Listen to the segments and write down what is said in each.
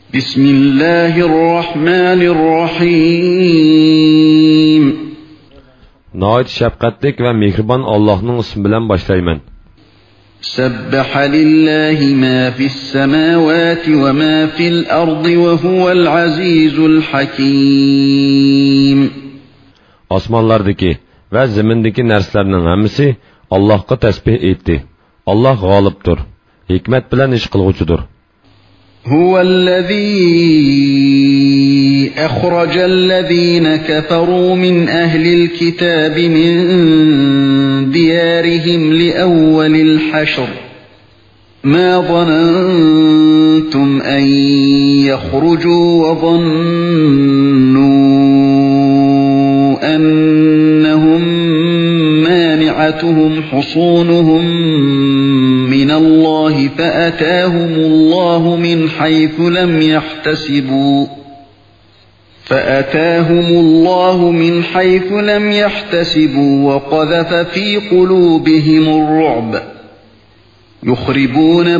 بسم الله الرحمن الرحيم نهايت شفقتlik ve mehriban Allah'ın ismi bilen başlayman. سبح لله ما في السماوات وما في الأرض وهو العزيز الحكيم. Osmonlardagi ve zemindeki narsalarning hammasi Allohga tasbih etdi. Allah g'olibdir, hikmat bilan ish qilg'uchidir. هو الذي أخرج الذين كفروا من أهل الكتاب من ديارهم لأول الحشر ما ظننتم أن يخرجوا وظنوا أنهم مانعتهم حصونهم من الله فأتاهم الله من حيث لم يحتسبوا وقذف في قلوبهم الرعب يخربون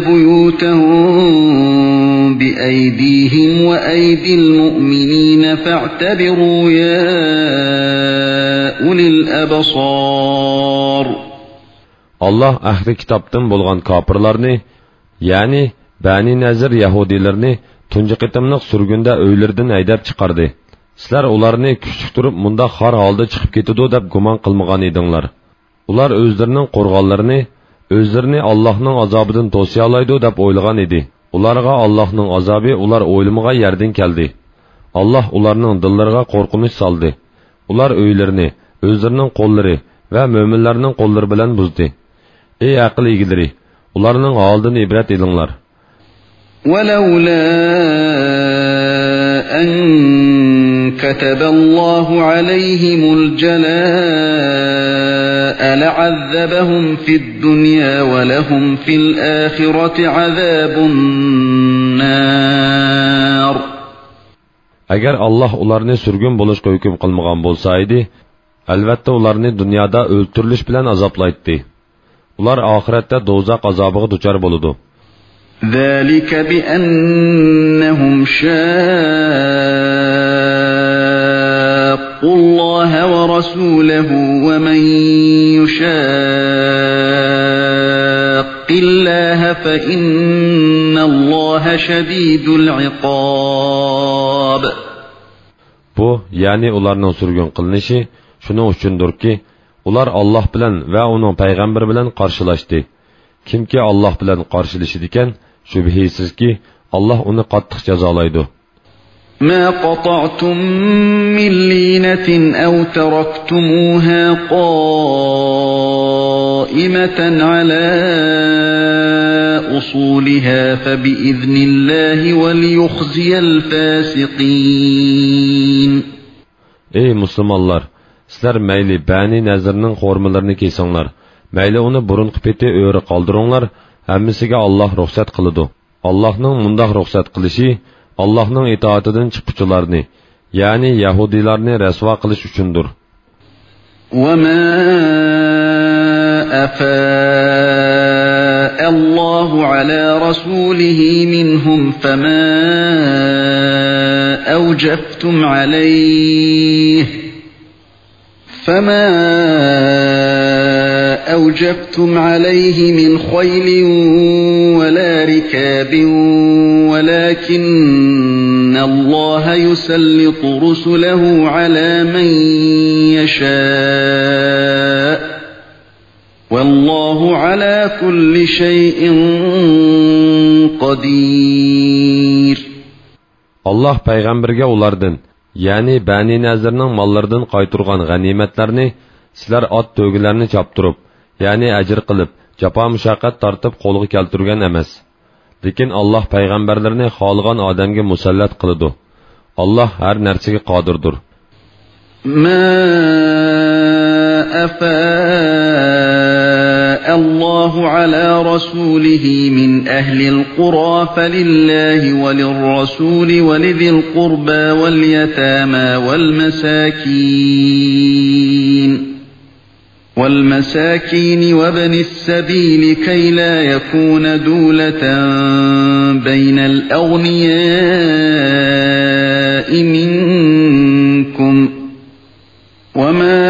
بيوتهم بأيديهم وأيدي المؤمنين فاعتبروا يا أولي الأبصار. Allah ahli kitobdan bo'lgan kofirlarni, ya'ni Bani Nazir Yahudilarni tunji qitimliq surgunda o'ylaridan haydab chiqardi. Sizlar ularni kuchlik turib munda xor holda chiqib ketadi deb gumon qilmagan edinglar. Ular o'zlarining qo'rg'onlarini, o'zlarini Allohning azobidan to'siya oladi deb o'ylagan edi. Ularga Allohning azobi ular o'ylamagan yerdan keldi. Alloh ularning dillariga qo'rqinch soldi. Ular o'ylarini, o'zlarining qo'llari va mo'minlarning qo'llari bilan buzdi. Ey aql egilari, ularning holidan ibrat elinglar. ولولا أن كتب الله عليهم الجلاء لعذبهم في الدنيا ولهم في الآخرة عذاب النار. Agar Allah ularni surgun bo'lishga hukm qilmagan bo'lsaydi, albatta ularni dunyoda o'ltirilish bilan azoblaydi. Ular oxiratda do'zax azobiga duchor bo'ladi. ذلك بأنهم شاقوا الله ورسوله ومن يشاق الله فإن الله شديد العقاب. Bu, yani ularning surgun qilinishi shuning uchundirki, ular Alloh bilan va uning payg'ambari bilan qarshilashdi. Kimki Alloh bilan qarshilashadi ekan, shubhisizki Alloh uni qattiq jazolaydi. ما قطعتم من لينة أو تركتموها قائمة على أصولها فبإذن الله وليخزي الفاسقين. Ey Müslümanlar! Sizler meyli Bani Nazir'nin hormalarını kesinglar. Meyli onu burunqi peti öğri qaldırыңlar. Hammasiga Allah ruxsat qiladi. Allohning mundaq ruxsat qilishi Allohning itoatidan chiquvchilarni, ya'ni Yahudilarni rasvo qilish uchundir. وما أفاء الله على رسوله منهم فما أوجفتم عليه من خيل ولا ركاب ولكن الله يسلط رسله على من يشاء والله على كل شيء قدير. Allah peygamberge ulardan, yani Bani Nazir'nin mallardan qayturgan ganimetlerini sizlar ot to'gilarni choptirib, ya'ni ajr qilib, jafo mushaqqat tortib qo'lga keltirgan emas. Lekin Alloh payg'ambarlarni xohlagan odamga musallat qiladi. Alloh har narsaga qodirdir. ما أفاء الله على رسوله من أهل القرى فلله وللرسول ولذي القربى واليتامى والمساكين والمساكين وابن السبيل كي لا يكون دولة بين الأغنياء منكم وما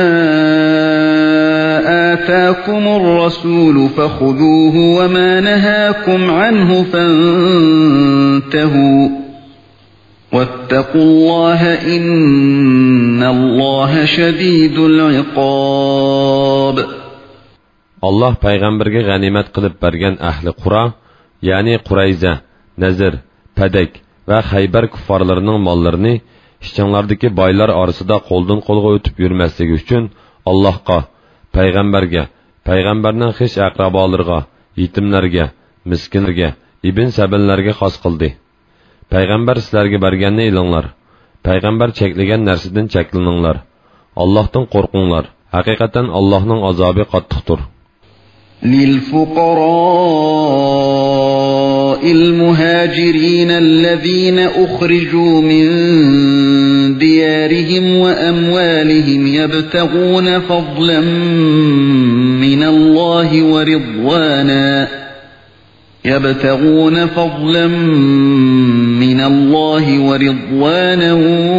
آتاكم الرسول فخذوه وما نهاكم عنه فانتهوا واتقوا الله إن الله شديد العقاب. Allah payg'ambarga g'animat qilib bergan ahli Qura, ya'ni Qurayza, Nazir, Padak va Xaybar kuffarlarining mollarini ishchanlardagi boylar orasida qo'ldan qo'lga o'tib yurmasligi uchun Allohga, payg'ambarga, payg'ambarning xish aqrabolariga, yetimlarga, miskinlarga, ibn sabillarga xos qildi. Payg'ambar sizlarga berganni ilinglar. Payg'ambar cheklagan narsadan cheklaninglar. Allohdan qo'rqinglar. Haqiqatan Allohning azobi qattiqdir. للفقراء المهاجرين الذين أخرجوا من ديارهم وأموالهم يبتغون فضلا من الله ورضوانا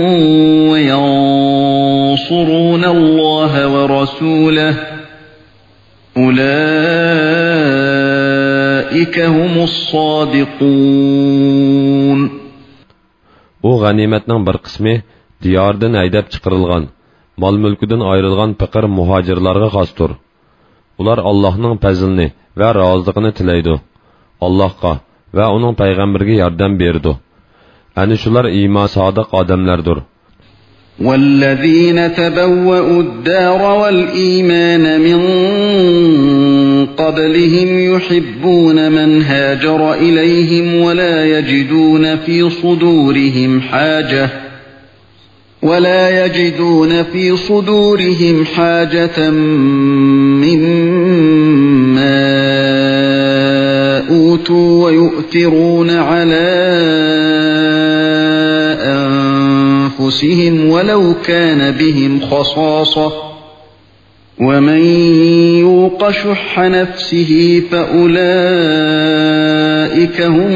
وينصرون الله ورسوله أولئك هم الصادقون. O g'animatning bir qismi diyordan haydab chiqarilgan, mol mulkidan ayrilgan faqir muhojirlarga xosdir. Ular Allohning fazlini va roziligini tilaydi. Allohga va uning payg'ambariga yordam berdi. Ana shular iymon sodiq odamlardir. والذين تبوأوا الدار والإيمان من قبلهم يحبون من هاجر إليهم ولا يجدون في صدورهم حاجة مما أوتوا ويؤثرون على أنفسهم ولو كان بهم خصاصة ومن يوق شح نفسه فأولئك هم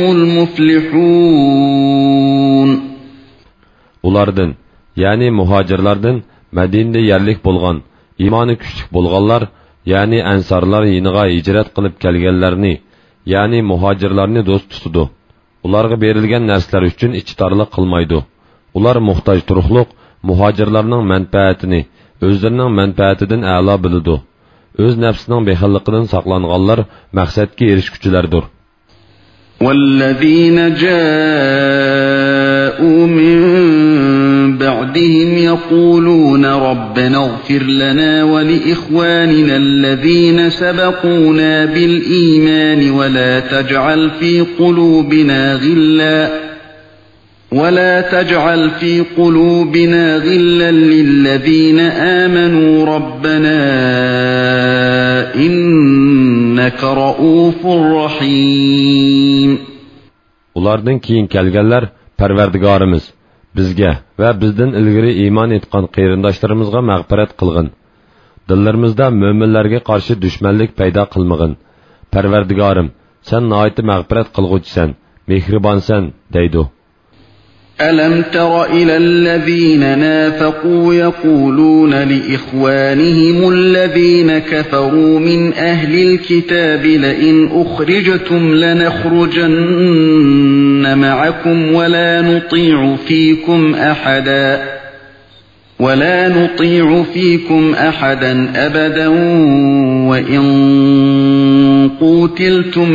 المفلحون. Ulardan, yani muhacirlardan Madinada yerlik bo'lgan, iymoni kuchli bo'lganlar, yani ansarlar yiniga hijrat qilib kelganlarni, yani muhacirlarni do'st tutadi. Ularga berilgan narsalar uchun ichtorlik qilmaydi. Ular muhtoj turuqliq muhacirlarning manfaatini o'zlarining manfaatidan a'lo biladi. O'z nafsining behilliqidan saqlanganlar maqsadga erishguchilardir. والذين جاءوا من بعدهم يقولون ربنا اغفر لنا ولإخواننا الذين سبقونا بالإيمان ولا تجعل في قلوبنا غلا للذين آمنوا ربنا إنك رؤوف رحيم. Ulardan keyin kelganlar Parvardigorimiz bizga va bizdan ilgari iymon etgan qarindoshlarimizga mag'firat qilgin. Dillarimizda mo'minlarga qarshi dushmanlik paydo qilmag'in. Parvardigorim, sen nihoyat mag'firat qilguvchisan, mehribonsan deydi. ألم تر إلى الذين نافقوا يقولون لإخوانهم الذين كفروا من أهل الكتاب لئن أخرجتم لنخرجن معكم ولا نطيع فيكم أحدا أبدا وإن قوتلتم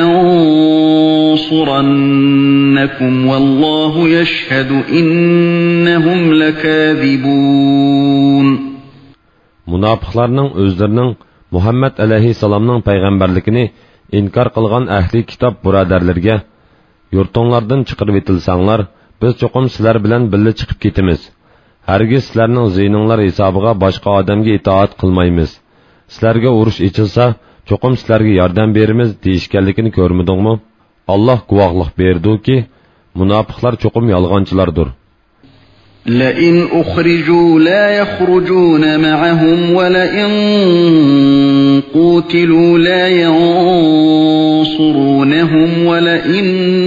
لننصرنكم والله يشهد إنهم لكاذبون. Münafıqlarning o'zlarining Muhammad alayhissalomning payg'ambarligini inkor qilgan ahli kitob birodarlarga yurtinglardan chiqarib etilsanglar, biz cho'qim sizlar bilan birga chiqib ketamiz. Hargiz sizlarning ziyninglar hisobiga boshqa odamga itoat qilmaymiz. Sizlarga urush ichilsa, cho'qim sizlarga yordam beramiz deyishganligini ko'rmadingmi? Alloh guvohlik berdiki, munofiqlar cho'qim yolg'onchilardir. لئن أخرجوا لا يخرجون معهم ولئن قوتلوا لا ينصرونهم ولئن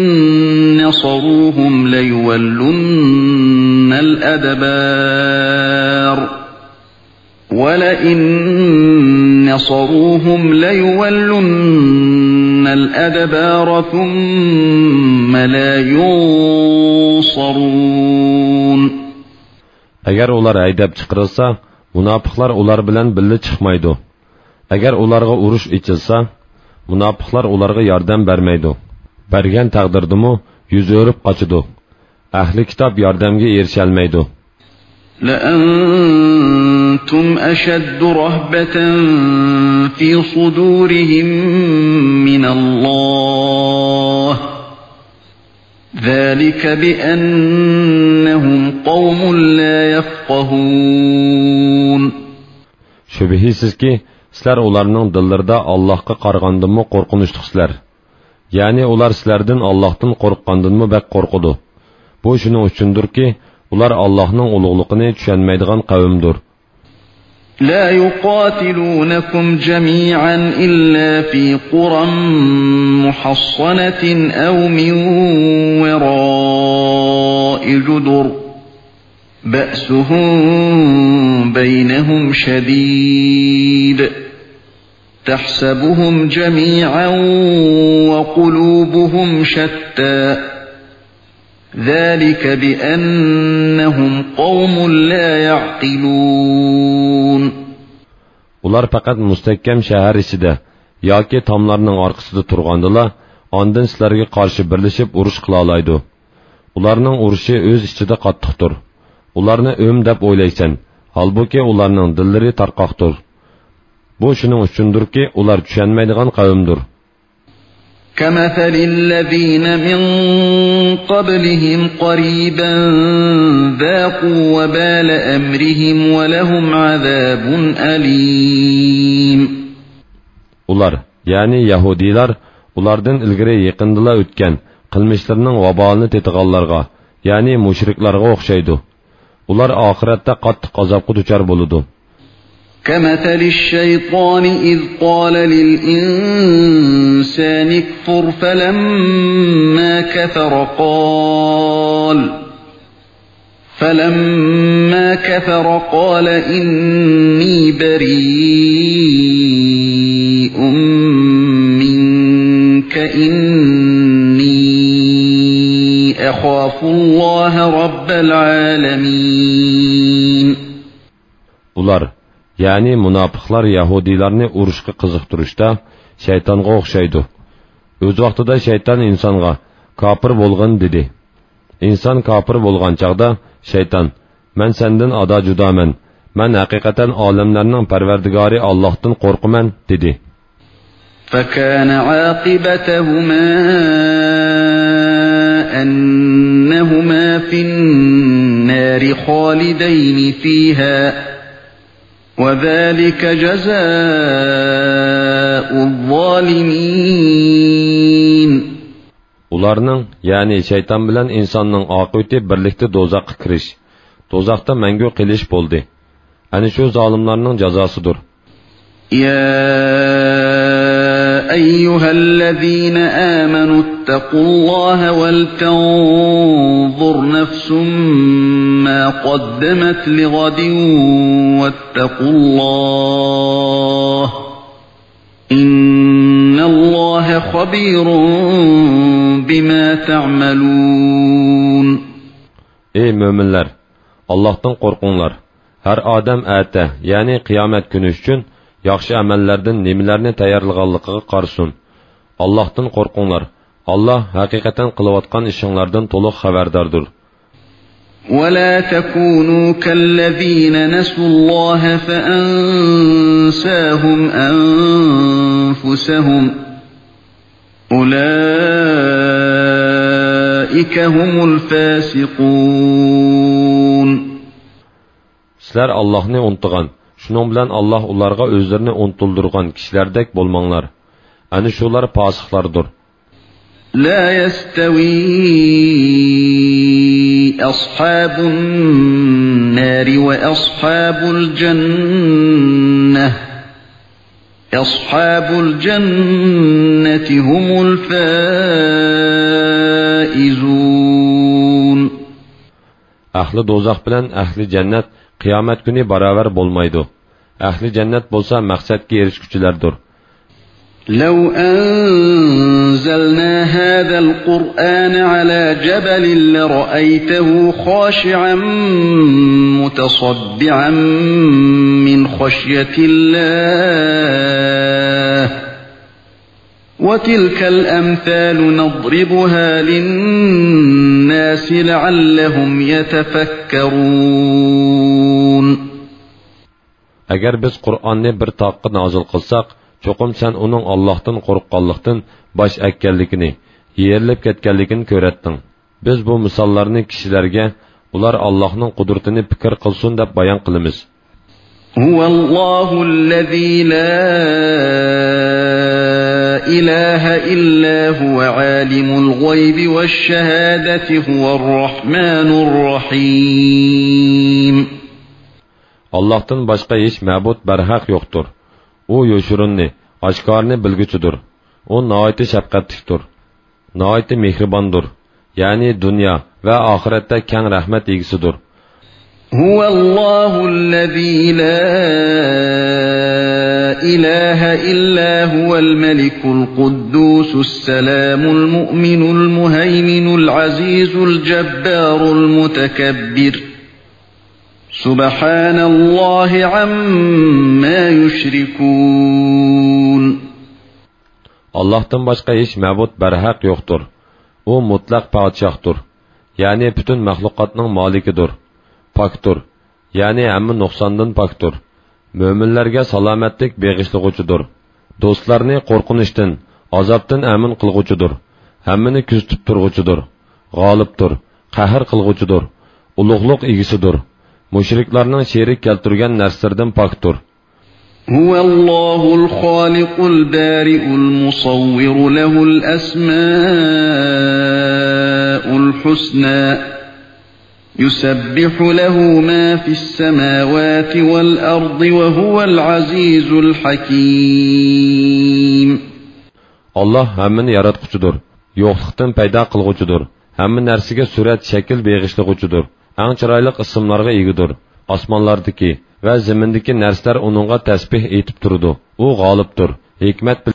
نصروهم ليولن الأدبار ثم لا ينصرون. Agar ular haydab chiqarilsa, munofiqlar ular bilan birga chiqmaydi. Agar ularga urush ichilsa, munofiqlar ularga yordam bermaydi. Bergan taqdirdimi yuz o'rib qochidi. Ahli kitob yordamga erisha olmaydi. لأنتم أشد رهبة في صدورهم من الله ذلك بأنهم قوم لا يفقهون. Şübihisiz ki, sizler onların dillerinde Allah'a qarğandan mı qorqunuşluqsizlar. Yani ular sizlerden Allah'tan qorqqandan mı bək qorqudu. Bu şunun üçündür ki, ular Allah'ın uluğluğunu düşenmeydiğen qavimdir. لا يقاتلونكم جميعا إلا في قرى محصنة أو من وراء جدر بأسهم بينهم شديد تحسبهم جميعا وقلوبهم شتى ذلك بأنهم قوم لا يعقلون. Ular faqat mustahkam shahar ichida yoki tomlarning orqasida turgandila, ondan sizlarga qarshi birlashib urush qila oladi. Ularning urushi o'z ichida qattiqdir. Ularni o'm deb o'ylaysan, holbuki ularning dillari tarqoqdir. Bu shuning uchundirki, ular tushunmaydigan qavmdir. كمثل الذين من قبلهم قريبا ذاقوا وبال أمرهم ولهم عذاب أليم. Ular, yani Yahudiler, ulardan ilgiri yaqindila o'tgan qilmishlarining vabolini tetiganlarga, yani mushriklarga o'xshaydi. Ular oxiratda qattiq azobga duchor bo'ladi. كمثل الشيطان إذ قال للإنسان اكفر فلما كفر قال إني بريء منك إني أخاف الله رب العالمين. Ular, yani munofiqlar Yahudilarni urushga qiziqtirishda shaytonga o'xshaydi. O'z vaqtida shayton insonga kofir bo'lgin dedi. İnson kofir bo'lgan chaqda shayton: "Men sendan ado judaman. Men haqiqatan olamlarning parvardigori Allohdan qo'rqaman" dedi. فكان عاقبتهما أنهما في النار خالدين فيها وذلك جزاء الظالمين. Ularning, yani şeytan bilan insonning oqibati birlikda do'zaxga kirish, do'zaxda mangu qilish bo'ldi. Ana shu zolimlarning jazosidir. يا أيها الذين آمنوا اتقوا الله ولتنظر نفس ما قدمت لغد واتقوا الله إن الله خبير بما تعملون. Ey müminler! Allah'tan qorqinglar. Her adam ata, yani kıyamet günü üçün yaxshi amallardan nimalarni tayyorlaganligiga qarasin. Allohdan qo'rqinglar. Alloh haqiqatan qilayotgan ishinglardan to'liq xabardordir. ولا تكونوا كالذين نسوا الله فأنساهم أنفسهم أولئك هم الفاسقون. Sizlar Allohni unutgan, shuning bilan Alloh ularga o'zlarini unutildirgan kishilardek bo'lmanglar. Ana shular fosiqlardir. لا يستوي أصحاب النار وأصحاب الجنة هم الفائزون. Ahli do'zax bilan ahli jannat qiyomat kuni barobar bo'lmaydi. Ahli jannat bo'lsa maqsadga erishguchilardir. لو أنزلنا هذا القرآن على جبل لرأيته خاشعا متصدعا من خشية الله وتلك الأمثال نضربها للناس لعلهم يتفكرون. Agar biz Qur'onni bir taqqa nozil qilsak, cho'qim sen uning Allohdan qo'rqqanlikdan bosh akkanligini, yerilib ketganligini ko'ratding. Biz bu misollarni kishilarga ular Allohning qudratini fikr qilsin deb bayon qilamiz. Huvallohu allazi la ilaha illa huwa alimul g'oybi vash shahadati huvar rahmanur rahim. Allohdan boshqa hech ma'bud barhaq yo'qdir. U yo'shirinni, oshkorni bilguchidir. U nihoyat shafqatlidir, nihoyat mehribondir. Ya'ni dunyo va oxiratda keng rahmat egisidir. Huvallohu allazi la ilaha illa huval malikul quddusus salamul mu'minul muhayminul azizul jabbarul mutakabbir. Subhanallahi amma yushrikun. Allohdan boshqa hech ma'bud barhaq yo'qdir. U mutlaq podshohdir. Ya'ni butun mahluqotning molikidir. Pokdir. Ya'ni hamma nuqsondan pokdir. Mo'minlarga salomatlik beg'ishlig'uchidir. Do'stlarni qo'rqinishdan, azobdan amin qilg'uchidir. Hammani kuzatib turg'uchidir. G'olibdir, qahr qilg'uchidir. Ulug'liq egisidir. Mushriklarning sherik keltirgan narsalardan pokdir. Huvallohul xoliqul bari'ul musawwir lahul asmaul husna. Yusabbihu lahu ma fis samawati wal ardi wa huval azizul hakim. Allah hammani yaratquchidir, yo'qlikdan paydo qilg'uchidir. Hamma narsaga surat, shakl beg'ishlig'uchidir. Eng chiroyli ismlarga egidir. Osmonlardagi va zamindagi narsalar uningga tasbih etib turadi. U g'olibdir, hikmat